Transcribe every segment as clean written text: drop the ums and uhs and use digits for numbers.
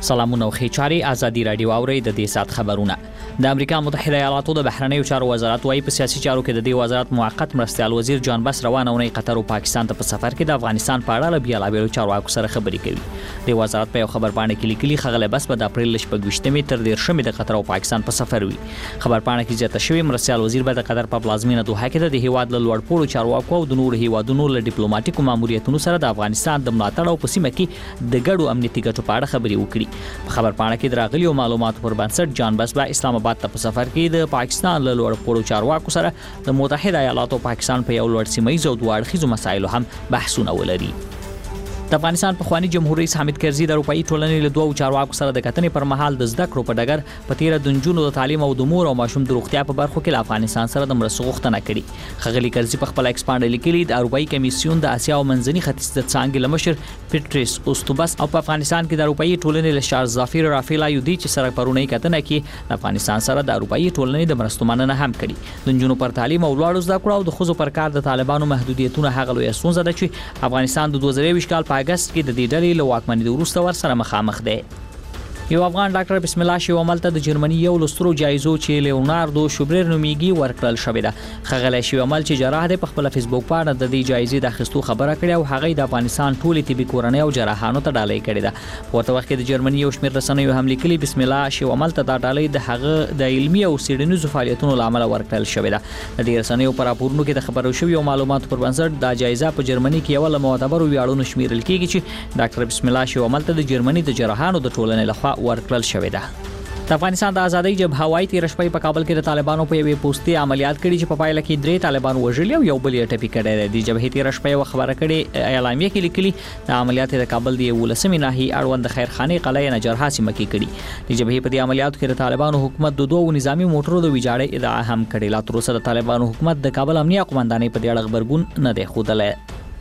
سلامونه او خیچاري ازادي رادیو اوري د دې سات خبرونه. د امریکا متحده ایالاتو د بهرنیو چارو وزارت وايي په سیاسي چارو کې د دې وزارت موقت مرستيال وزیر جان بس روانه ونې قطر او پاکستان ته په سفر کې د افغانستان په اړه بیا لا چارواکو سره خبرې کوي. د وزارت په خبر باندې کې لیکلي خغله بس په اپریل 28 تر 13 د قطر او پاکستان په سفر وي. خبر باندې کې ځته شوی مرستيال وزیر به د قطر په پلازمینه دوحه کې د هیواد له لوړپوړو چارواکو او د نور هیوادونو له ډیپلوماټیکو ماموریتونو سره د افغانستان د ملاتړ او په سیمه کې د ګډو امنیتي ګټو په اړه خبرې وکړي. په خبر باندې کې دراغلي او معلوماتو پر بنسټ جان بس به اسلام آباد ته په سفر کې د پاکستان له لوړپوړو چارواکو سره د متحده ایالاتو او پاکستان په یو لوړ سیمه ییز او دوه اړخیزو مسایلو هم بحثونه ولري. د افغانستان په خواني جمهور رئیس حامد کرزي د اروپאי ټولنې له دوه چارواکو سره د کتنې پر مهال د زده کړو په ډګر په تیر د جنونو د تعلیم او د مور او ماشوم د روغتیا په برخو کې افغانستان سره د مرستو غوښتنه کړې. خغلی کرزي په خپل ایکسپانډ لیکلي د اروپאי کمیسیون د اسیا او منځني ختیځ د څانګې لمشر پیټریس اوستوبس او په افغانستان کې د اروپאי ټولنې له شار ظافیر رافیلا یودی چې سره پرونی کتنه کې افغانستان سره د اروپאי ټولنې د مرستو مننه هم کړې. د جنونو پر تعلیم او لوړو زده کړو او د خزو پر کار د طالبانو محدودیتونه هغه لوی ستونزه ده چې افغانستان د 2020 کال په اگست کې د دې له واکمنۍ د وروسته ور سره مخامخ دی. یو افغان ډاکټر بسم الله شی عمل ته د جرمني یو لسترو جایزو چې لیوناردو شوبرر نومیږي ورکړل شوې ده. خغلی شی عمل چې جراح دی په خپل فیسبوک باندې د دې جایزې د اخیستو خبره کړې او هغه د افغانستان ټولې طبي کورنۍ او جراحانو ته ډالۍ کړې ده. ورته وخت کې د جرمني یو شمېر رسنیو هم لیکلي بسم الله شی عمل ته د ډالۍ د هغه د علمي او سیډنیزو فعالیتونو لامل ورکړل شوې ده. د دې رسنیو پر راپورونو کې د خبرو شوی او معلوماتو پر بنسټ د جایزه په جرمني کې یو له معتبرو ویاړونو شمیرل کېږي چې ډاکټر بسم الله شی عمل ته د جرمني د جراحانو د ټولنې لخوا ورکړل شوې ده. د افغانستان د ازادۍ جبهه وايي تیر شپه په کابل کې د طالبانو په یوې پوسټي عملیات کړي چې په پایله کې 3 طالبان وژل او یو بل یې ټپي کړی دی. د جبهه تیر شپه یو خبره کړي اعلامیه کې لیکلي د عملیات د کابل دی ولسمي ناحیه اړوند خیرخانه قلعه نجرها سیمه کې کړي. د جبهه په دې عملیاتو کې د طالبانو حکومت د دوه نظامی موټرو د ویجاړې ادعا هم کړې. لا تر اوسه د طالبانو حکومت د کابل امنیه قومندانۍ په دې اړه خبرګون نه دی خوده.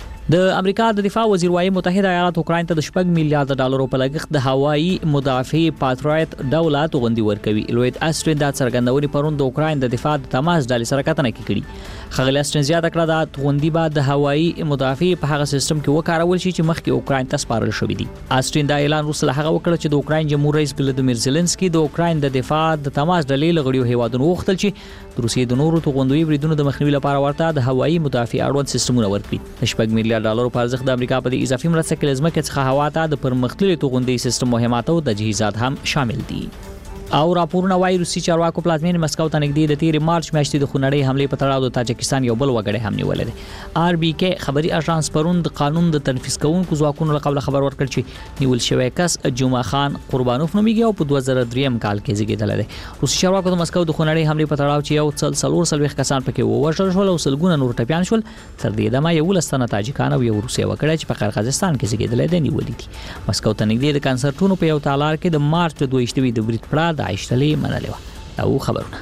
د امریکا د دفاع وزیر وايي متحده ایالات اوکراین ته د 4 میلیارډ ډالرو په لګښت د هوایي مدافع پاتریوت دولت غوندي ورکوي. لوید استرین د څرګندونې پرون د اوکراین د دفاع د تماس ډلې سره کتنه کړي. خغلی استرین زیاته کړه د غوندي بعد د هوایي مدافع په هغه سیستم کې وکارول شي چې مخکې اوکراین ته سپارل شوی دی. استرین دا اعلان وروسته هغه وکړ چې د اوکراین جمهور رئیس ولادیمیر زيلنسکي د اوکراین د دفاع د تماس ډلې لغړیو هیوادونو وغوښتل چې د روسیې د نورو توغندوي بریدونو د مخنیوي لپاره ورته د هوایي مدافع اړوند سیستمونه ورکړي. 4 میلیارډ ډالرو په ارزښت د امریکا په دې اضافي مرسته کې لازمه کې څخه هوا ته د پرمختللي توغندي سیستم مهمات او تجهیزات هم شامل دي. او راپورونه وايي روسي چارواکو پلازمین مسکو ته نږدې د 13 مارچ میاشتې د خونړۍ حمله په تړاو د تاجکستان یو بل وګړی هم نیولې ده. آر بي کې خبري اژانس پرون د قانون د تنفيذ کوونکو ځواکونو له قبل خبر ورکړ چې نیول شوی کس جمعه خان قربانوف نومیږي او په 2003 کال کې زیږیدل دی. روسي چارواکو د مسکو د خونړۍ حمله په تړاو چې یو څل سلور سلويخ کسان پکې ووژل شول او سلګونه نور ټپيان شول. تر دې دمه یو لستانه تاجکان او یو روسي وګړی چې په قرغیزستان کې زیږیدل دي نیولې دي. مسکو ته نږدې د کنسرټونو په یو تالار کې د مارچ 22 د بریټ پړه د عشتلې منلې او خبرونه.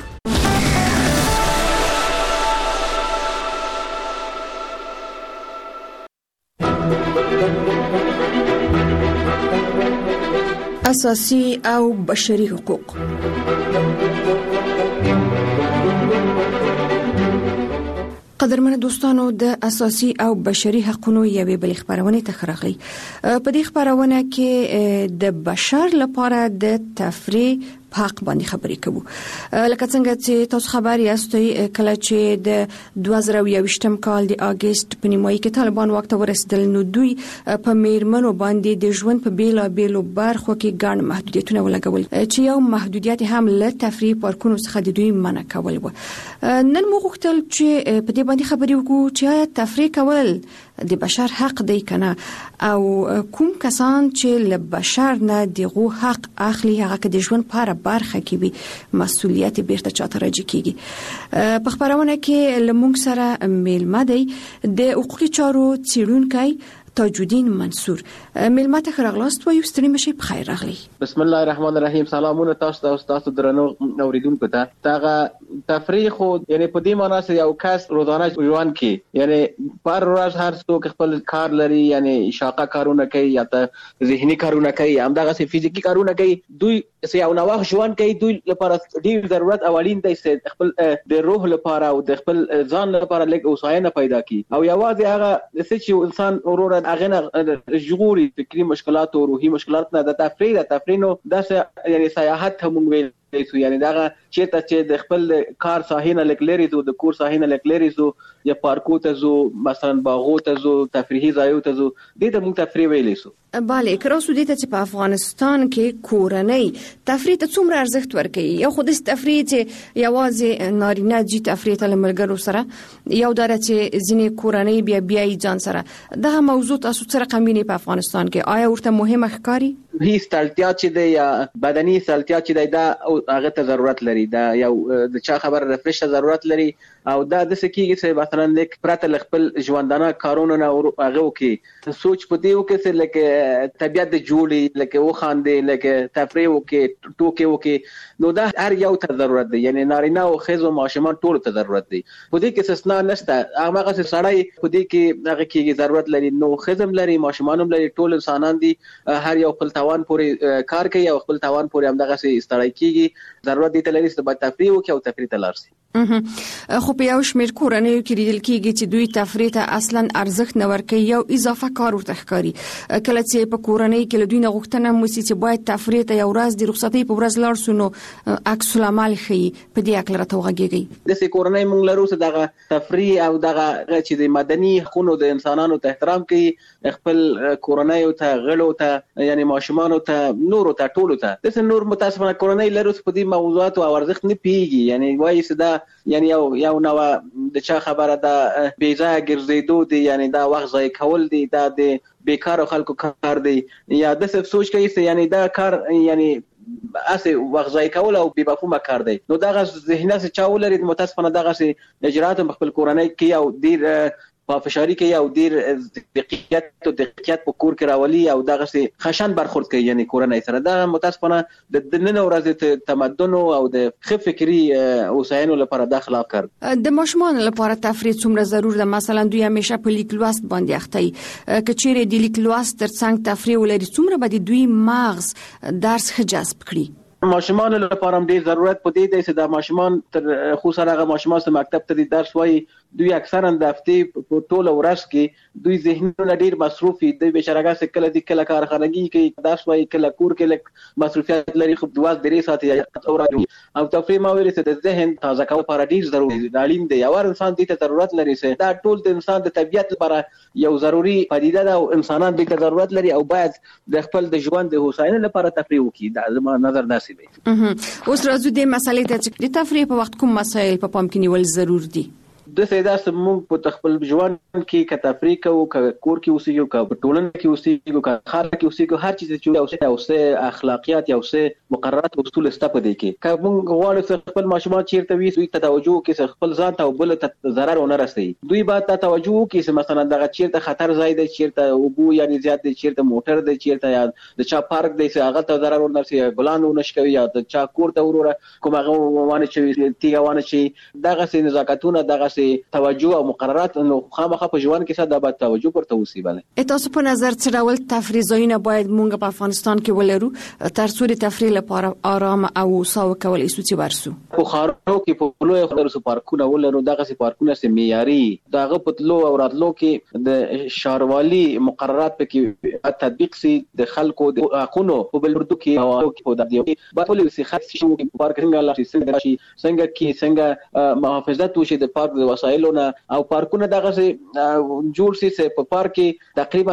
اساسي او بشري حقوق. قدرمن دوستانو د اساسي او بشري حقوقو یوې بل خبرونه ته خراغلي. په دې خبرونه کې د بشر لپاره د تفریح حق باندې خبرې کوو. لکه څنګه چې تاسو خبر یاستئ کله چې د 2021م کال د اگست په نیمایي کې طالبان وخت ورسېدل نو دوی په میرمنو باندې د ژوند په بیلابېلو برخو کې ګڼ محدودیتونه ولګول چې یو محدودیت هم له تفریح پارکونو څخه د دوی منع کول و. نن موږ غوښتل چې په دې باندې خبرې وکړو چې تفریح کول د بشر حق دی کنه او کوم کسان چې له بشر نه دغه حق اخلي هغه د ژوند په برخه کې وي مسؤلیت بیرته چاته راځي کیږي. په خبرونه کې لمونږ سره میلمه دی د حقوقي چارو څیړونکی تاج الدین منصور. میلمه ته خراغلاست و یو ستړي مشي په خیر راغلی. بسم الله الرحمن الرحیم. سلامونه تاسو ته او تاسو درنو اوریدونکو ته. تاغه تفریح خو یعنی په دې معنی چې یو کس روزانه ژوند کې یعنی پر ورځ هر څوک خپل کار لري یعنی شاقه کارونه کوي یا ته ذهني کارونه کوي هم دغه سي فزیکی کارونه کوي. دوی یو نوښت ژوند کوي. دوی لپاره ډیر ضرورت اولین دی چې خپل د روح لپاره او د خپل ځان لپاره لږ اوساینه پیدا کړي او یوازې هغه چې انسان اورور باید هغه ژغوري فکری مشکلات او روحي مشکلات نه د تفریح نو داسې یعنی سیاحت هم ویل یعنی دا چې د خپل کار ساحینه لکلری زو د کور ساحینه لکلری زو یا پارکو ته زو مثلا باغو ته زو تفریحي ځایو ته زو د دې موږ تفریح ویلې سو. bale کراسو دې ته چې په افغانستان کې کورنۍ تفریح ته څومره ارزښت ورکوي یو خو د تفریح چې یوازې نارینه جی تفریح ته لملګرو سره یو دره چې ځینې کورنۍ بیا ځان سره دا موضوع تاسو سره رقمینه په افغانستان کې آیا ورته مهمه ښکاری هیڅ تلتیا چې د یا بدني تلتیا چې دا هغه ته ضرورت لري دا یو د چا خبر رفرش ضرورت لري او دا د سکیږي چې مثلا لیک پرته خپل ژوندانه کارونه نه هغه وکي سوچ پدې وکي چې لکه طبيعت د جوړي لکه وخاندې لکه تفریح وکي ټوکي وکي نو دا هر یو ته ضرورت دی یعنی نارینه او خزو ماشومان ټول ته ضرورت دی پدې کې استثناء نشته هغه سړی پدې کې هغه کې ضرورت لري نو خزم لري ماشومان لري ټول انسانان دي هر یو خپل توان پورې کار کوي او خپل توان پورې همدغه سي استړی کیږي ضرورت دي تللی چې د تفریح وکي او تفریح تلارسي خو په یو شمېر کورنۍ کې لیدل کېږي چې دوی تفریح ته اصلا ارزښت نه ورکوي یو اضافه کار ورته ښکاري کله چې په کورنۍ کې له دوی نه غوښتنه وشي چې باید تفریح ته یو ورځ د رخصتۍ په ورځ لاړ شو نو عکس العمل ښیي په دې اړه راته وغږیږي د کورنۍ مونږ لرو چې دغه تفریح او دغه چې د مدني حقوقو د انسانانو ته احترام کوي خپل کورنۍ ته غړو ته یعنی ماشومان ته نور ته ټول ته د نور متاسفانه کورنۍ لرو په دې موضوعات او ارزښت نه پیږي یعنی وایي چې دا یعنی یو نو د چا خبره دا بیځای ګرځېدو دي یعنی دا وخت ضایع کول دي دا د بیکاره خلکو کار دی یا د څه سوچ کوي یعنی دا کار یعنی اسه وخت ضایع کول او بې مفهومه کار دی نو دا غږ ذهنه چې چا ولري متاسفانه دا غږ اجرات خپل کورنۍ کې او ډیر په فشاری کې او ډیر دقیقیت په کور کې راولي او دغه سي خشن برخورد کوي یعنی کورنۍ سره دا متاسفانه د نن ورځ تمدن او د خف فکری اوساینو لپاره د خلاف کار د ماشومان لپاره تفریح څومره ضرور ده مثلا دوی همیشه په لیک لوست باندې اخته کچېره د لیک لوست ترڅنګ تفریح ولري څومره به دوی مغز درس جذب کړي ماشومان لپاره هم ډیر ضرورت پدې دی چې د ماشومان تر خصوصا هغه ماشومان چې مکتب ته درس وایي دوی اکثرا د هفتې په ټوله ورځ کې دوی ذهنونه ډیر مصروفي د بشرګه څخه کله د کله کارخانګي کې درس وایي کله کور کې لک مصروفیت لري خو د واز درې ساعت یا او تفریح ما ویل چې د ذهن تازه کول لپاره ډیر ضروري دی اړین دی یو انسان دې ته ضرورت لري چې دا ټول د انسان د طبيعت لپاره یو ضروري پدیده ده او انسانان دې ته ضرورت لري او باید د خپل د ژوند د هوساینې لپاره تفریح وکړي دا زما نظر داسې دی اوس راځو د مسالې ته چې د تفریح په وخت کوم مسایل په پام کې نیول ضرور دي د سیدا سمون په خپل ژوند کې ک تفریح کو ک کور کې اوسېږي ک په ټولنه کې اوسېږي ک خار کې اوسېږي هر چیز چې اوسه اخلاقیات یا اوسه مقررات او اصول سته دي کې ک موږ غواړو خپل ماشومان چیرته وي دوی ته توجه کې خپل ځان ته او بل ته ضرر ونه رسي دوی باید ته توجه کې مثلا دغه چیرته خطر ځای دی چیرته وبو یعنی زیات دی چیرته موټر دی چیرته یا د چا پارک دی چې هغه ته ضرر ونه رسي ګلان ونه شکوي یا د چا کور ته وروره کومه وانه چې تیګوانه چې دغه سي نزاکتونه دغه توجه او مقررات نو خامخا په ژوند کې څه د باید توجه ورته وسی بله تاسو په نظر څه ډول تفریح ځایونه باید مونږ په افغانستان کې ولرو تر څو د تفریح لپاره آرام او ساو کولای شو چې ورسو په خارو کې په لوی خلرو پارکونه ولرو دغه سي پارکونه سي معیاري دغه پتلو او راتلو کې د شهروالي مقررات په کې تطبیق سي د خلکو د حقوقو په بلوردو کې او په دغه په ټول سي خاص شي پارکینګ الله څنګه کې څنګه محافظت وشي د پارک د وسایلو او پارکونه دغه جوړ سي په پارک کې تقریبا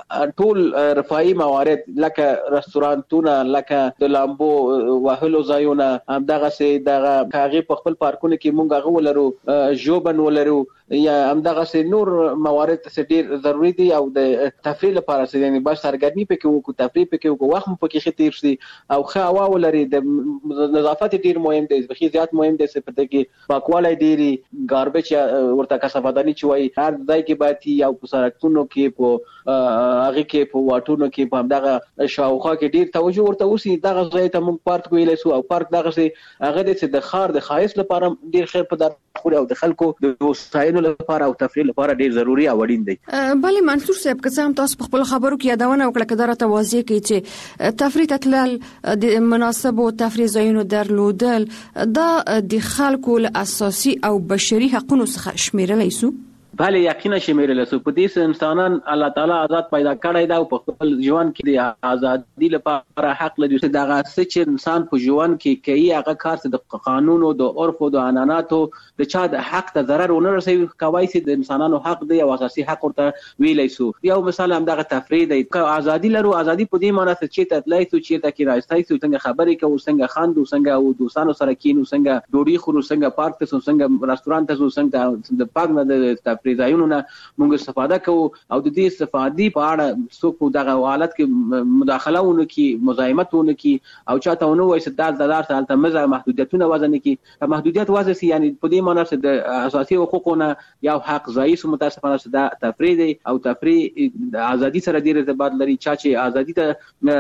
ټول رفاهي موارد لکه رستورانتونه لکه د لامبو وهلو ځایونه هم دغه سي دغه هغه په خپل پارکونه کې مونږ غو ولرو جوبن ولرو یا هم دغه سي نور موارد څه ډیر ضروری دي او د تفریح لپاره سي یعنی بس سرګرمي پکې وکړو تفریح پکې وکړو وخت پکې خطیر شي او خو هوا ولري د نظافت ډیر مهم دی بخي زیات مهم دی چې پته کې پاکوالی ډیری ګاربیج ورته کثافداني چوي هر ځای کې باید یو په سرکونو کې په هغه کې په واټونو کې په دغه شاوخوا کې ډیر توجه ورته وسی دغه ځای ته موږ پارک ویلې سو او پارک دغه سي هغه د خار د خایس لپاره ډیر خیر په خو او د خلکو د وسایلو لپاره او تفریح لپاره ډیر ضروری او اړین دی بلې منصور صاحب که څه هم تاسو په خپل خبرو کې یادونه وکړه کدار ته واضح کړي چې تفریح تل د مناسب او تفریح ځایونو درلودل دا د خلکو له اساسي او بشري حقوقو څخه شمیرل شي بله یقینا شمیرل سو په دې انسانان الله تعالی آزاد پیدا کړی دا په خپل ژوند کې د ازادي لپاره حق لري دا غاڅ چې انسان په ژوند کې کوي هغه کار چې د قانون او د عرف او د عنعناتو د چا د حق ته ضرر ونه رسوي کوي چې د انسانانو حق دی او اساسي حق ورته ویلای سو یو مثال هم دغه تفرید دی ازادي لرو ازادي په دې معنی چې تطلای سو چې تا کې راځي چې څنګه خبرې کوو څنګه خاندو څنګه او دوستانو سره کینو څنګه ډوډۍ خورو څنګه پارک ته څنګه رستورانت ته څنګه د پاک نه د پریزایونو نه موږ استفاده کوو او د دې استفادې په اړه څوک دغه حالت کې مداخله ونه کی مزاحمت ونه کی او چاته ونه وایي چې دار سالته مزه محدودیتونه وزن کی محدودیت وازه سي یعنی په دې معنی چې د اساسي حقوقونه یو حق ضعیف متاسفانه چې دا تفرید او تفرید د ازادي سره ډیر ارتباط لري چې ازادي ته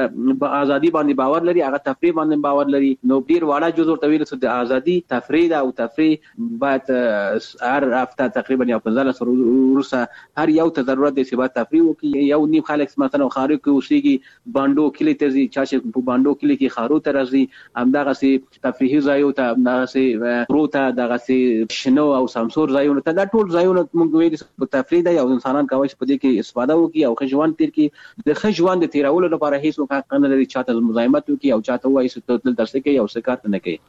ازادي باندې باور لري هغه تفرید باندې باور لري نو ډیر واړه جزء ورته ویل چې د ازادي تفرید او تفرید باید هر هفته تقریبا یا 15 سره ورسره هر یو ته ضرورت دی چې باید تفریح وکړي یو نیم خلک مثلا خارج کې اوسېږي باندو کلی ته ځي چې په باندو کلی کې خارو ته راځي همدغه سي تفریحي ځایو ته همدغه سي پروته دغه سي شنو او سمسور ځایونه ته دا ټول ځایونه موږ ویل په تفریح دی او انسانان کوي چې په دې کې استفاده وکړي او خجوان تیر کې د خجوان د تیرولو لپاره هیڅ حق نه لري چاته مزاحمت وکړي او چاته وایي چې تل درس کوي او سکات نه کوي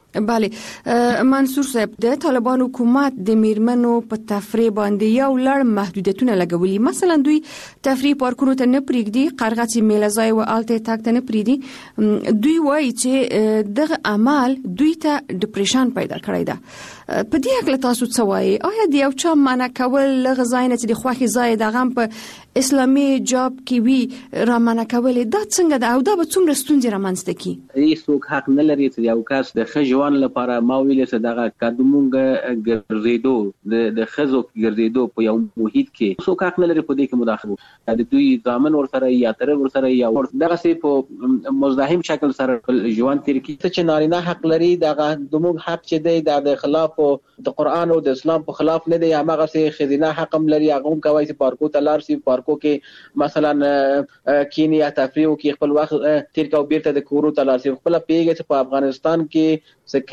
bale منصور صاحب د طالبان حکومت د میرمنو په تفریح باندې یو لړ محدودیتونه لګولي مثلا دوی تفریح پارکونو ته نه پریږدي قرغڅ میلځای او الته تاک ته نه پریږدي دوی وایي چې دغه عمل دوی ته ډیپریشن پیدا کړی دا په دې حق له تاسو څه وایي آیا د یو چا معنا کول لغزاینه چې د خوخي ځای د غم په اسلامي جاب کې وی را معنا کول دا څنګه دا او دا به څومره ستونزې رامنځته کی هیڅوک حق نه لري چې یو کس د خجوان لپاره ما ویل چې دغه قدمونګ ګرځیدو د خزو ګرځیدو په یو محیط کې څوک حق نه لري په دې کې مداخله د دوی ځامن ورسره یا تر ورسره یا دغه سي په مزاحم شکل سره ژوند تیر کی چې نارینه حق لري دغه دموږ حق چې دی د خلاف د قران او د اسلام په خلاف نه دی هغه سي خزینه حق هم لري هغه هم کوي چې پارکو ته لار سي پارکو کې مثلا کینیا تفریح کې خپل وخت تیر کا بیرته د کورو ته لار سي خپل پیګه چې په افغانستان کې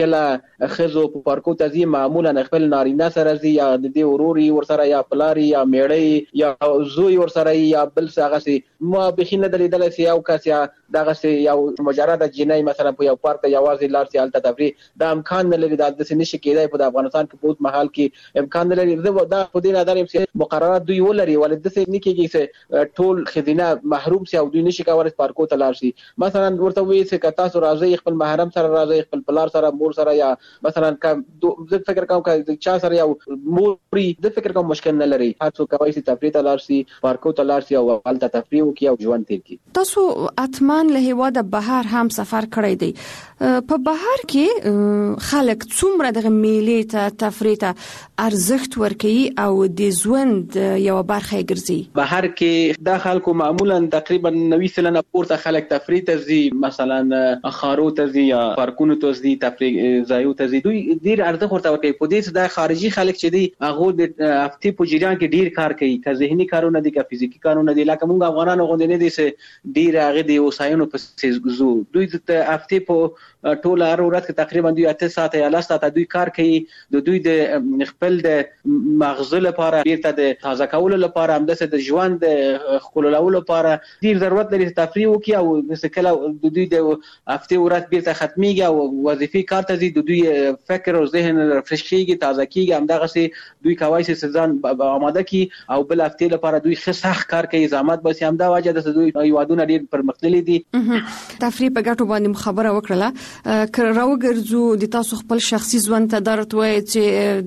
سکله خزو په پارکو ته زی معمولا خپل نارینه سره زی یا د دې وروري ورسره یا پلاری یا میړی یا زوی ورسره یا بل څه سي ما بخینه دلیدل سي او کس یا دغه سي یو مجرد جنای مثلا په یو پارک ته یوازې لار سي الته تفریح دا امکان نه لري دا د نشي کېدای په افغانستان کې په محل کې امکان نه لري دا په دې نظر چې مقررات دوی ولري ولې د څه نکېږي چې ټول خزینه محروم سي او دوی نشي کولای پارکو ته لار سي مثلا ورته وي چې کتا سره راځي خپل محرم سره راځي خپل پلار سره مور سره یا مثلا زه فکر کوم چې چا سره یو موري د فکر کوم مشکل نه لري هر څو کوي چې تفریح ته لار سي پارکو ته لار سي او الته تفریح وکي او ژوند تیر کی تاسو اتمان له هواده بهر هم سفر کړی دی په بهر کې خلک څومره د میلې ته تفریح ته ارزښت ورکوي او د ژوند یو برخه ګرځي بهر کې د خلکو معمولا تقریبا 90% پورته خلک تفریح ته ځي مثلا خارو ته ځي یا پارکونو ته ځي تفریح ځایو ته ځي دوی ډیر ارزښت ورته ورکوي په دې چې د خارجي خلک چې دي هغه د هفتې په جریان کې ډیر کار کوي که ذهني کارونه دي که فزیکی کارونه دي لکه موږ افغانانو غوندې نه دي چې ډیر هغه د وسایلو په زو دوی د هفتې په ټول هر ورځ کې تقریبا دوی 8 ساعت یا 10 ساعت دوی کار کوي د دوی د خپل د مغز لپاره بیرته د تازه کولو لپاره هم د ژوند د خلولولو لپاره ډیر ضرورت لري تفریح وکي او کله د دوی د هفته ورځ بیرته ختميږي او وظیفي کار ته د دوی فکر او ذهن رفرش کیږي تازه کیږي هم دغه سي دوی کوي چې ځان آماده کی او بل هفته لپاره دوی خصخ کار کوي زحمت بس هم دا وجه د دوی یوادونه ډیر پرمختللي دي تفریح په ګټو باندې خبره وکړه راوګرځو د تاسو خپل شخصي ژوند ته درته وایي چې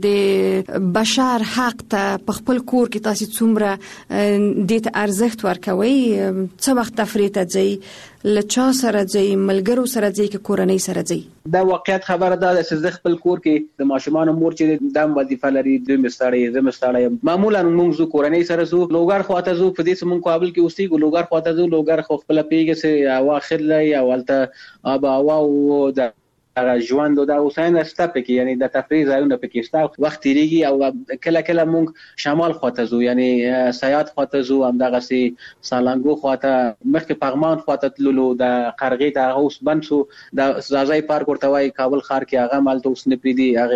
د بشر حق ته په خپل کور کې تاسو څومره د ارزښت ورکوي څه وخت تفریح ته ځي لچا سره ځي ملګرو سره ځي کې کورنۍ سره ځي دا واقعیت خبره ده چې خپل کور کې د ماشومان مور چې د وظیفه لري د مستړی معمولا موږ کورنۍ سره زو لوګار خواته زو په دې سمون قابل کې اوسې لوګار خواته زو لوګار خو خپل پیګه سه واخر لای او ولته ابا او د هغه ژوند او د اوساینه ستاپ کې یعنی د تفریح ځایونه پکې ستا وخت تیریږي او کله موږ شمال خواته زو یعنی سیات خواته زو همدغه سي سالنګو خواته مخکې پغمان خواته تللو د قرغې د اوس بنسو د زازای پارک ورته وای کابل ښار کې هغه مالته اوس نه پریدي هغه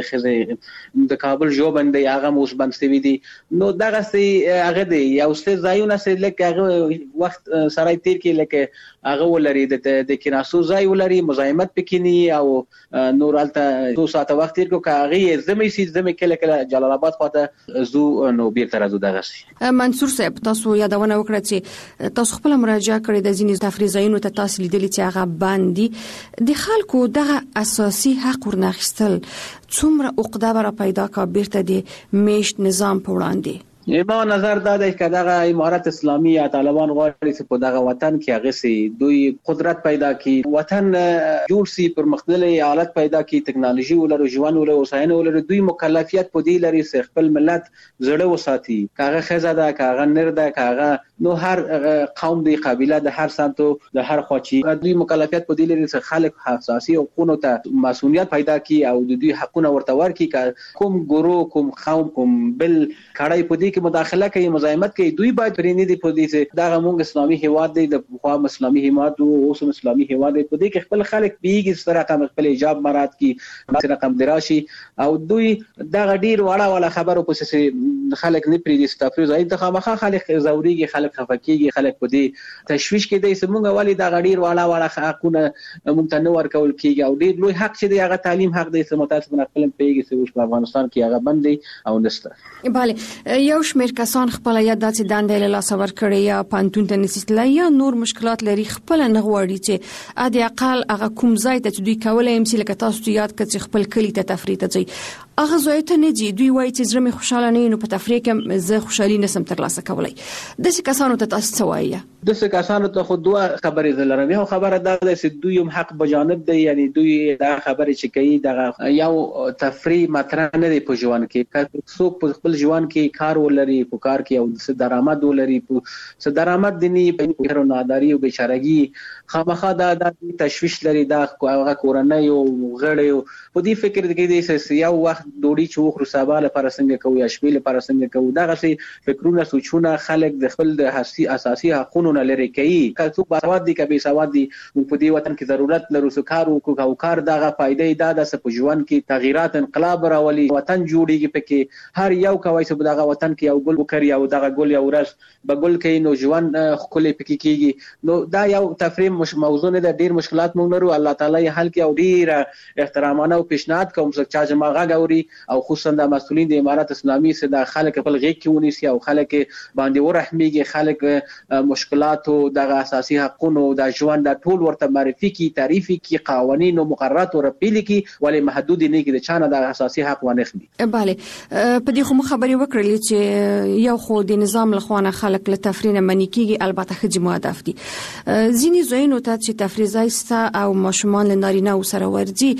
خزه د کابل جو باندې هغه اوس بنستوي دي نو دغه سي هغه دی یو څه ځایونه سي لکه هغه وخت سره تیر کې لکه هغه ولري د کیناسو ځای ولري مزاحمت پکینی او نور الته 2 ساعت وخت تیر کو هغه زمي سي زمي کله جلال آباد خواته زو نو بیرته راځو دغه سي منصور صاحب تاسو یادونه وکړه چې تاسو خپل مراجعه کړې د ځینې تفریح ځایونو ته تاسو لیدلې چې هغه باندې د خلکو دغه اساسي حق ورناخستل څومره عقده پیدا کا بیرته د میشت نظام په وړاندې ما نظر دا دی چې دغه امارت اسلامي یا طالبان غواړي چې په دغه وطن کې هغه سي دوی قدرت پیدا کړي وطن جوړ سي پرمختللي حالت پیدا کړي ټکنالوژي ولرو ژوند ولرو وساینه ولرو دوی مکلفیت په دې لري چې خپل ملت زړه وساتي کاغه خزه ده کاغه نر ده کاغه نو هر قوم دی قبيله د هر سمتو د هر خواچی دوی مکلفیت په دې لري چې خلک حساسي او قانون ته مسؤلیت پیدا کړي او د دوی حقونه ورته ورکړي کوم ګورو کوم قوم کوم بل کړای په دې مداخله کوي مزاحمت کوي دوی باید پرېنې دي په دې چې دا موږ اسلامي هیواد دی د خوا اسلامي هیواد او اوس اسلامي هیواد دی په دې کې خپل خلک بیګي سره خپل ایجاب مراد کی رقم دراشي او دوی دا ډیر واړه خبرو پسې خلک نه پرې دي تفریح ځای د خامخا خلک زوريږي خلک خفکیږي خلک په دې تشویش کې دي چې موږ والی دا ډیر واړه حقونه موږ ته نو ورکول کیږي او ډیر لوی حق چې دی هغه تعلیم حق دی چې متاسفانه خپل پیږي چې اوس په افغانستان کې هغه بندي او نشته bale یو شمېر کسان خپل یا داسې دندې له لاس ورکړي یا پانتون ته نسیتل یا نور مشکلات لري خپل نه غواړي چې ادي اقل هغه کوم ځای ته دوی کولای هم چې لکه تاسو یاد کړئ خپل کلی ته تفریح ته ځي هغه ځای ته نه دي دوی وایي چې زړه مې خوشاله نه نو په تفریح کې زه خوشالي نسم ترلاسه کولای د څه کسانو ته تاسو وایي د څه کسانو ته خو دوه خبرې لرم یو خبره دا ده چې دوی هم حق بجانب دی یعنی دوی دا خبرې چې کوي دا یو تفریح مطرح نه دی په ژوند کې څوک په خپل ژوند کې کار ولري په کار کې او څه درآمد ولري څه درآمد دي نه په ناداری او بیچارهګي خامخا دا تشویش لري دا هغه کورنۍ او غړي په دې فکر کې دي چې یو وخت ډوډۍ چې وخورو سبا لپاره څنګه کوو یا شپې لپاره څنګه کوو دا غسي فکرونه سوچونه خلک د خپل د اساسي حقوقو نه لري کوي کله څوک باسواد دي کبي سواد دي په دې وطن کې ضرورت لرو چې کار وکړو او کار دغه فائدې دا د په ژوند کې تغیرات انقلاب راولي وطن جوړیږي پکې هر یو کوي چې دغه وطن کې یو ګل وکړي او دغه ګل یو ورځ بګل کوي نو ژوند خپل پکې کیږي نو دا یو تفریم موضوع نه د ډیر مشکلات مونږ لرو الله تعالی حل کوي او ډیر احترامانه او پیشنهاد کوم چې جماعه غوري او خصوصا د مسؤلین د امارت اسلامي سره د خلک په غیږ کې ونیسي او خلک باندې ورحميږي خلک مشکلات او د اساسي حقوقو د ژوند د ټول ورته معرفي کی تعریفي کی قوانين او مقررات او رپیل کی ولې محدود نه کی د چانه د اساسي حق ونه خني bale په دې خو خبرې وکړلې چې یو خو د نظام لخوانه خلک له تفریح نه منی کیږي البته خځې مؤدف دي ځینې ځایونو ته چې تفریح ځایسته او ماشومان له نارینه او سره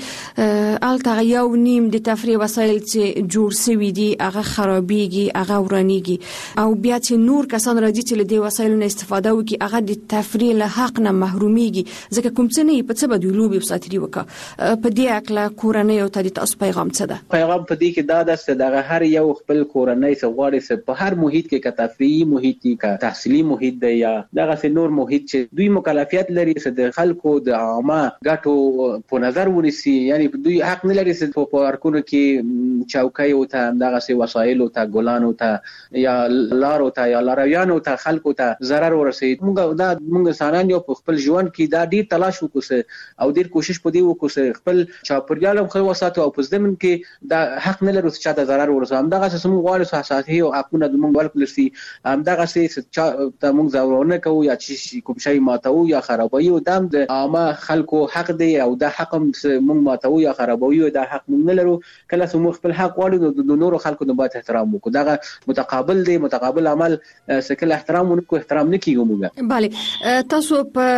ورځي الته یو نیم د تفریح وسایل چې جوړ شوي دي هغه خرابېږي هغه ورانېږي او بیا چې نور کسان راځي چې له دې وسایلو نه استفاده وکړي هغه د تفریح له حق نه محرومېږي ځکه کوم څه نه په څه به دوی لوبې وساتري وکړه په دې اکله کورنۍ او ته د تاسو پیغام څه ده پیغام په دې کې دا ده چې دغه هر یو خپل کورنۍ څخه غواړي چې په هر محیط کې کا تفریحي محیط کې کا تحصیلي محیط دی یا دغه نور محیط چې دوی مکلفیت لري چې د خلکو د عامه ګټو په نظر ونیسي یعنی دوی حق نه لري چې په پارکونو کې چوکۍ او ته دغه سي وسایل او ته ګلان او ته یا لار او ته یا لارویان او ته خلکو ته zarar ورسي موږ سانان یو په خپل ژوند کې دا ډیر تلاش وکړو او ډیر کوشش پدې وکړو خپل چاپریال خو وساتو او په ځمن کې دا حق نه لري چې دا zarar ورسي هم دغه څه موږ غواړو اساسي او حقونه موږ ورکړل سي هم دغه څه ته موږ ضرورونه کوو یا چې کوم شی ماتو یا خرابوي او دم د عامه خلکو حق دی او دا حق موږ ماتو یا خرابوي دا حق موږ نه لرو کله چې موږ خپل حق غواړو د نورو خلکو د باید احترام وکړو. دا متقابل دی، متقابل عمل سکل احترام ونکو احترام نه کیږي موږ. بله تاسو په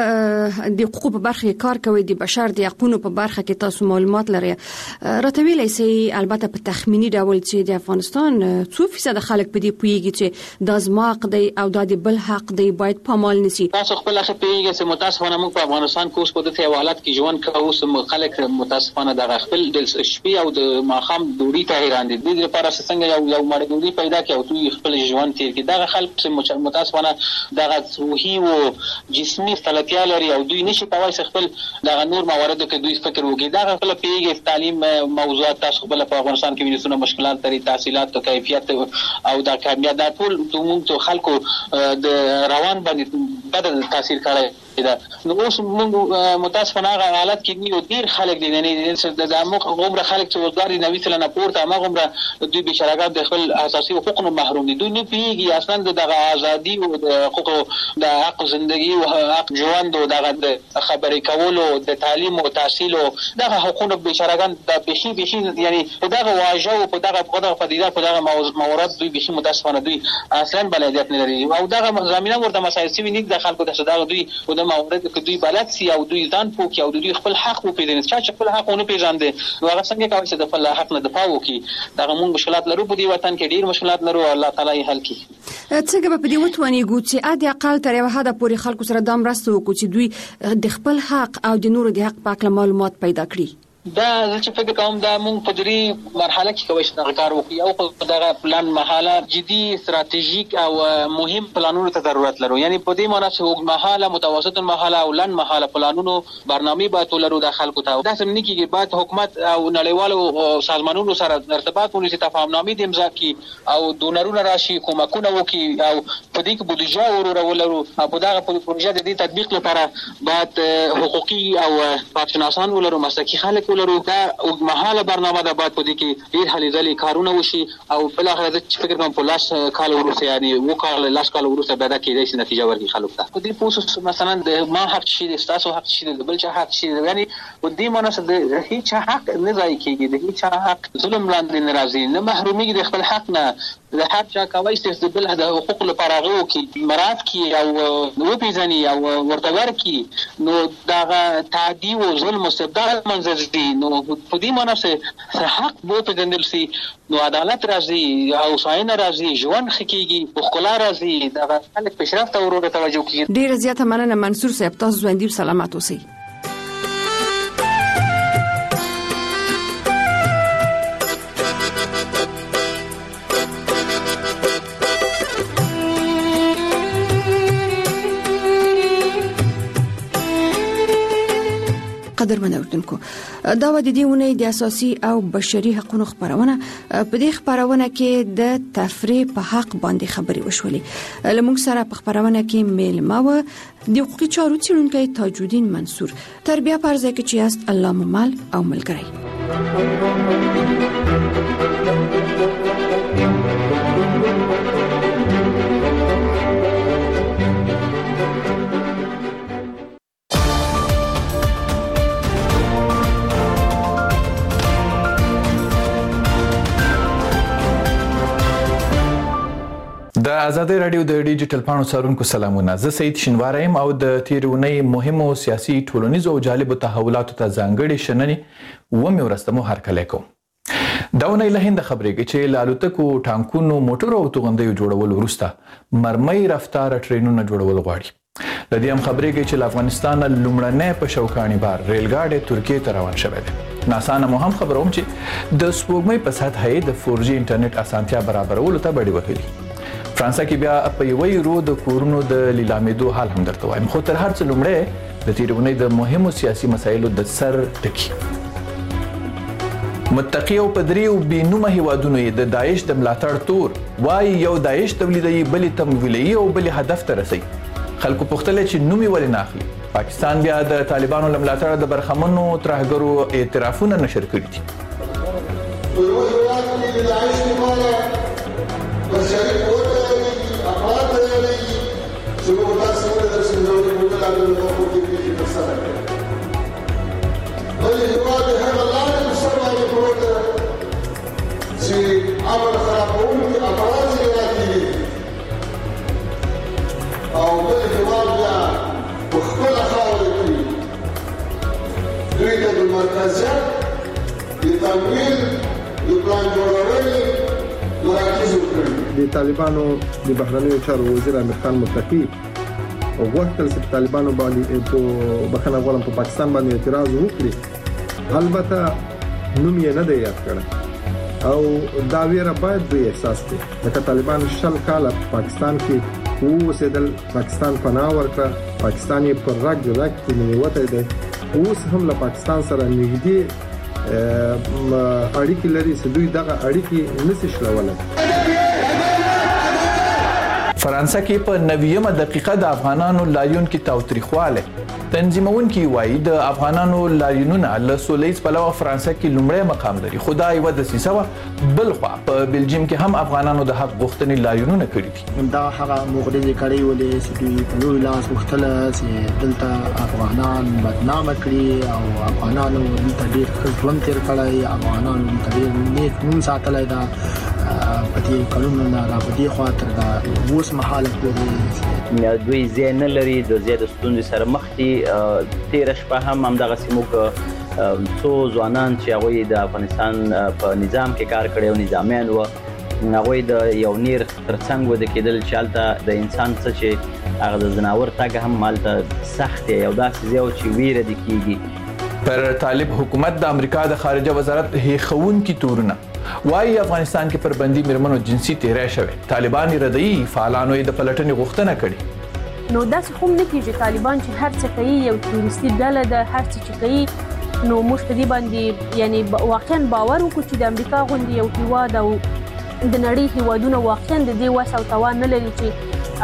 د حقوقو په برخه کې کار کوئ، د بشر د حقوقو په برخه کې تاسو معلومات لرئ. راته ویلای سي البته په تخمینی ډول چې د افغانستان 2% خلک په دې پویږي چې د ازما حق دی او د بل حق دی باید پامال نشي. تاسو خپل اخر پیږي چې متاسفانه موږ په افغانستان کې اوس په دې حالت کې ژوند کوو چې خلک متاسفانه د خپل د شپې او د ماخام دوړي ته حیران دي. د دې لپاره څنګه یو مړ دوړي پیدا کړي او دوی خپل ژوند تیر کړي. دا خلک چې متاسفانه د روحي او جسمي ستړیا لري او دوی نشي کولای خپل د نور مواردو کې دوی فکر وکړي. دا خپل پیږي تعلیم موضوعات تاسو خپل په افغانستان کې وینئ څونه مشکلات لري، تحصیلات او کیفیت او د کامیابی ټول موږ خلکو د روان باندې بدل تاثیر کړی. نو اوس موږ متاسفانه حالت کې نیو ډیر خلک دي نه د عمر خلک چې وزګاری نوې سره نه پورته هغه عمر دوی بشراګات د خپل اساسي حقوقو محروم دي. دوی نه پیږي اصلا د ازادي او د حقوق د حق ژوندۍ او حق ژوند او د خبرې کولو د تعلیم او تحصیل او د حقوقو بشراګان د بشي یعنی په دغه واژه او په دغه پدیده په دغه موارد دوی بشي متاسفانه دوی اصلا بلدیت نه لري او دغه زمينه ورته مسایل سوي نه د خلکو د صداق دوی او د مورد کې دوی بلد سي او دوی ځان پوکي او دوی خپل حق وپیژني. چې خپل حق ونه پیژاندي نو هغه څنګه کوي چې د خپل حق نه دفاع وکړي. دا موږ مشکلات لرو په دې وطن کې، ډیر مشکلات لرو، الله تعالی یې حل کړي. څنګه په دې وتواني ګوتې اده اقل تر یو حد پورې خلکو سره د مرسته وکړي چې دوی د خپل حق او د نورو د حق په اړه معلومات پیدا کړي. دا چې فکر کوم دا موږ په دې مرحله کې کوي چې کار وکړو او په دغه پلان مرحله جدي استراتیژیک او مهم پلانونو ته ضرورت لرو. یعنی په دې معنی چې وګ مرحله متوسط مرحله او لن مرحله پلانونو برنامه باید ولرو د خلکو ته. دا سم نه کیږي، باید حکومت او نړیوالو سازمانونو سره ارتباط ونیسي، تفاهمنامې د امضا کی او ډونرونه راشي، کومکونه وکړي او په دې کې بودیجه ورولرو. په دغه پروژه د دې تطبیق لپاره باید حقوقي او کارشناسان ولرو، مسلکي خلک ولرو. دا اوږدمهاله برنامه ده، باید په دې کې ډېر هلې ځلې کارونه وشي او بالاخره زه فکر کوم په 10 کال وروسته یعنی 10 کال وروسته به دا کېدای شي نتیجه ورکړي خلکو ته. په دې پوسټ مثلا د ما حق شي، د تاسو حق شي، د بل چا حق شي، یعنی په دې معنی د هیڅ حق نه ځای کېږي، د هیڅ حق ظلم لاندې نه راځي، نه محرومي د خپل حق نه. د هر چا کوي چې د بل د حقوق لپاره غو کې مراد کی او نو پیژني او ورته ورکی نو دا تعدی او ظلم مستبدل منځ دي. نو په دې معنی چې حق بو په دندل سي نو عدالت راځي او ساين راځي، ژوند خکېږي، بخلا راځي، دا خلک پیشرفت او ورو توجه کوي. ډیر زیاته مننه منصور صاحب، تاسو ژوندۍ سلامات اوسئ. قدرمن اوردونکو، دا و د دې ونې د اساسي او بشري حقوقو خبرونه. په دې خبرونه کې د تفریح په حق باندې خبري وشولې. لمونږ سره په خبرونه کې میلمه و د حقوقي چارو څیړونکی تاج الدین منصور. تربیه پرځای کې چې است الله ممل او ملګری. د ازادي رادیو د ډیجیټل پاڼو څارونکو سلامونه. زه سید شینواری يم او د تیرونی مهمو سیاسي ټولنیزو او جالبو تحولاتو ته ځانګړي شننې ومه ورستمو هرکلی کوم. دا ونه له هند خبرېږي چې لالوتکو، ټانکونو، موټرو او توغندیو جوړول وروسته مرمۍ رفتار ټرینونو جوړول غواړي. لدې هم خبرېږي چې افغانستان لومړنی په شوکانی بار ریلګاډي ترکیه ته روان شوی دی. ناسا هم خبروم چې د سپوږمۍ په سطح د 4G انټرنیټ اسانتیا برابرولو ته بډې وهلي. فرانسا کې بیا په یوې رو د کورونو د لیلامېدو حال هم درته وایم. خو تر هر څه لومړی د تیرونی د مهمو سیاسي مسایلو د سر ټکی. متقی او پدری او بینومه هیوادونو د داعش د ملاتړ تور وای یو داعش تولیدي بلې تمویلي او بلې هدف ته رسي. خلکو پختل چې نومي ولې نه اخلي. پاکستان بیا د طالبانو ملاتړ د برخمنو ترهګرو اعترافونه نشر کړي دي. د طالبانو د بهرنیو چارو وزیر امیر خان متقی وغوښتل چې طالبانو باندې په بخښنه غواړم په پاکستان باندې اعتراض وکړي، البته نوم یې نه دی یاد کړی او دا ویره باید دوی احساس کړي. لکه طالبان 20 کال په پاکستان کې اوسېدل، پاکستان پناه ورکړه، پاکستان یې پر رګ کې نیوته دی، اوس هم له پاکستان سره نږدې اړیکې لري چې دوی دغه اړیکې نشي شلولای. فرانسه کې په 90مه دقیقه د افغانانو لاریون کې تاوتریخواله تنظیمونکي وایي د افغانانو لاریونونه له سولېز پلوه فرانسه کې لومړی مقام لري، خو دا یو د سیسه بل خو په بلجیم کې هم افغانانو د حق غوښتنې لاریونونه کړي دي. دا هغه مغرضي کړي ولې چې دوی په لوی لاس وختله چې دلته افغانان بدنام کړي او افغانانو دلته ډېر ژوند تیر کړی، افغانانو ډېر نیک نوم ساتلی دا په دې کلونو نه را په دې خاطر دا اوس مهاله پورې دوی ځای نه لري، د زیات ستونزې سره مخ دي. تیر شپه هم دغه سیموک څو ځوانان چې هغه د افغانستان په نظام کې کار کړي او نظامیان و، هغه د یو نیر ترڅنګ ود کېدل چې حالت د انسان څه چې هغه د زناور تاګه هم مالته سخت یو داسې یو چې ویره د کیږي. پر طالب حکومت د امریکا د خارجه وزارت هیخون کی تورونه وايي افغانستان کې پر بندي مرمنو جنسي تیرای شوی، طالبان ردی فعالانو د پلټنې غوښتنه کړې. نو داسې هم نه کېږي طالبان چې هر څه کوي یو تروریستي ډله ده، هر څه چې کوي نو موږ په دې باندې یعنی واقعا باور وکړو چې د امریکا غوندې یو هیواد او د نړۍ هیوادونه واقعا د دې وس او توان نه لري چې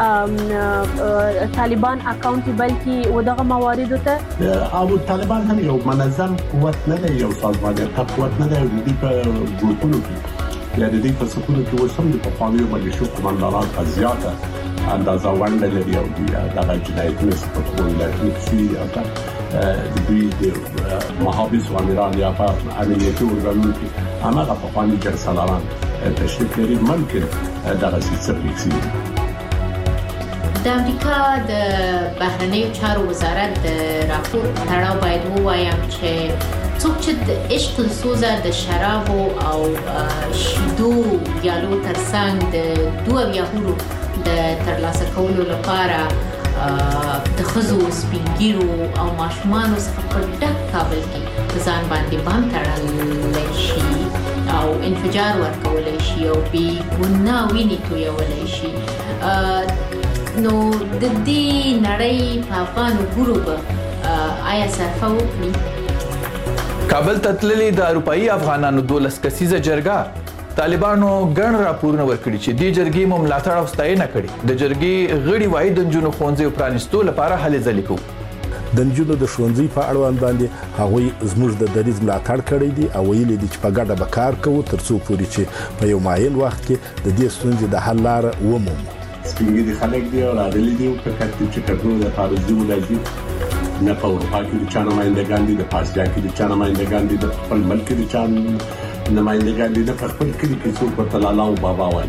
طالبان اکاونټیبل کی ودغه مواردو ته. او طالبان هم یو منظم قوت نه دی، یو سازمانیت قوت نه دی، د دې په ګروپونو کې یا د دې په سکونو کې وسم د پخوانیو ملیشو قومندانان ازیاته اندازه ونډه لري او دغه جنایتونه په ټول ولایتونو کې د دوی د محافظ و امیران یا په امنیتي ورغلو کې هغه پخوانی جرسالاران تشریف لري. ممکن دغه څه فکسي د امریکا د بهرنیو چارو وزارت د راپور تړاو باید ووایم چې څوک چې د عشق سوزه د شرابو او شیدو یالو ترڅنګ د دوه یاهورو د ترلاسه کولو لپاره د خزو سپینګیرو او ماشومانو څخه په ډک کابل کې ځان باندې بام تړل شي او انفجار ورکول شي او بي ګناه ویني تویول شي، نو د دې نړۍ په افغان ګروپ آیا صرفه وکړي. کابل ته تللي د اروپאי افغانانو 12 کسیزه جرګه طالبانو ګڼ راپورونه ورکړي چې د جرګې مملاتړ او ستاینه کړي. د جرګې غړي وایي د جنونو خوندې پرانستو لپاره هلې ځلې کوي. د جنونو د خوندې په اړوند باندې هغوی زموږ د دریز ملاتړ کړی دي او ویلي دي چې په ګډه به کار کوو ترڅو پورې چې په یو معین وخت کې د دې ستونزې د حل لار ومومو. سپینګي خلک دی او راغلي دي په کټ چې کډو د فارزي ولایت نه په اروپا کې د چانه مایندګان دي، د پاسیا کې د چانه مایندګان دي، د خپل ملک د چان نمائندګان دي، د خپل کلی کې څوک په لالا او بابا وایي.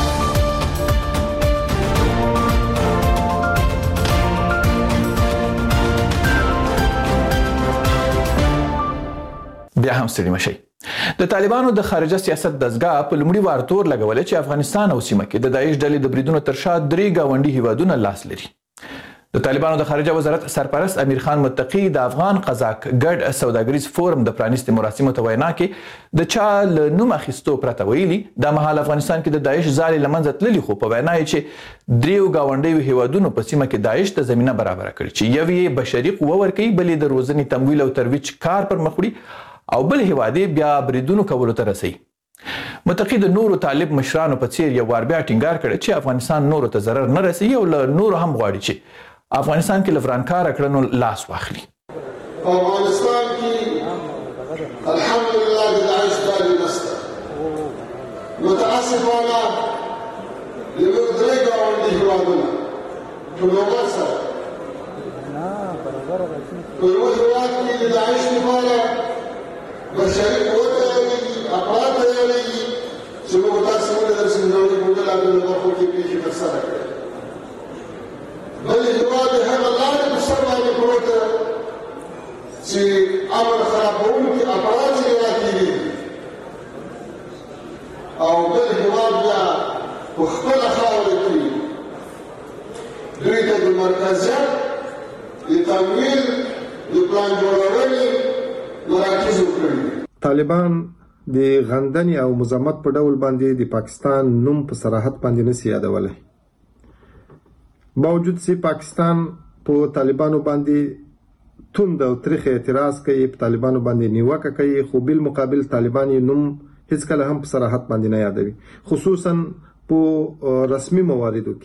بیا هم ستړي مشي. د طالبانو د خارجه سیاست دزګه په لومړي وار تور لګولې چې افغانستان او سیمه کې د داعش ډلې د بریدونو تر شا درې گاونډي هیوادونه لاس لري. د طالبانو د خارجه وزارت سرپرست امیر خان متقی د افغان قزاق ګډ سوداګریز فورم د پرانیستي مراسمو ته وینا کې د چا له نوم اخیستو پرته ویلي د مهال افغانستان کې د داعش ځالې لمنځه تللي، خو په وینا یې چې دریو گاونډیو هیوادونو په سیمه کې داعش ته زمينه برابر کړي چې یو یې بشري قوه ورکوي، بل د روزنې تمویل او ترویج کار پر مخ وړي او بل هیوادي بیا بریدونو کولو ته رسي. متقی د نورو طالب مشرانو په څیر یو وار بیا ټینګار کړی چې افغانستان نورو ته ضرر نه رسي او له نورو هم غواړي چې افغانستان کې لفرانکار کړنو لاس واخلي. افغانستان کې الحمدلله د داعش دالي نسته، متاسفانه یو درې ګاونډي هیوادونه په نوبت سره په یو هیواد کې د داعش لپاره بشري قوت لري، افراد لري چې موږ تاسو ته د سیمې په ډول د برخو کې پیښې ترسره کړې. بل هیواد هغه لارې په سر باندې پروت چې امن خرابوونکي افراد یې راکېږي او بل هیواد بیا په خپل خاوره کې دوی ته د مرکزیت د تمویل د پلان جوړونې مراکز وکړي. طالبان د غندنې او مزاحمت په ډول باندې د پاکستان نوم په صراحت باندې نشي یادولای. باوجود چې پاکستان په طالبانو باندې توند او تاریخ اعتراض کوي، په طالبانو باندې نیوکه کوي، خو بل مقابل طالبان یې نوم هیڅ کله هم په صراحت باندې نه یادوي، خصوصا په رسمي مواردو کې.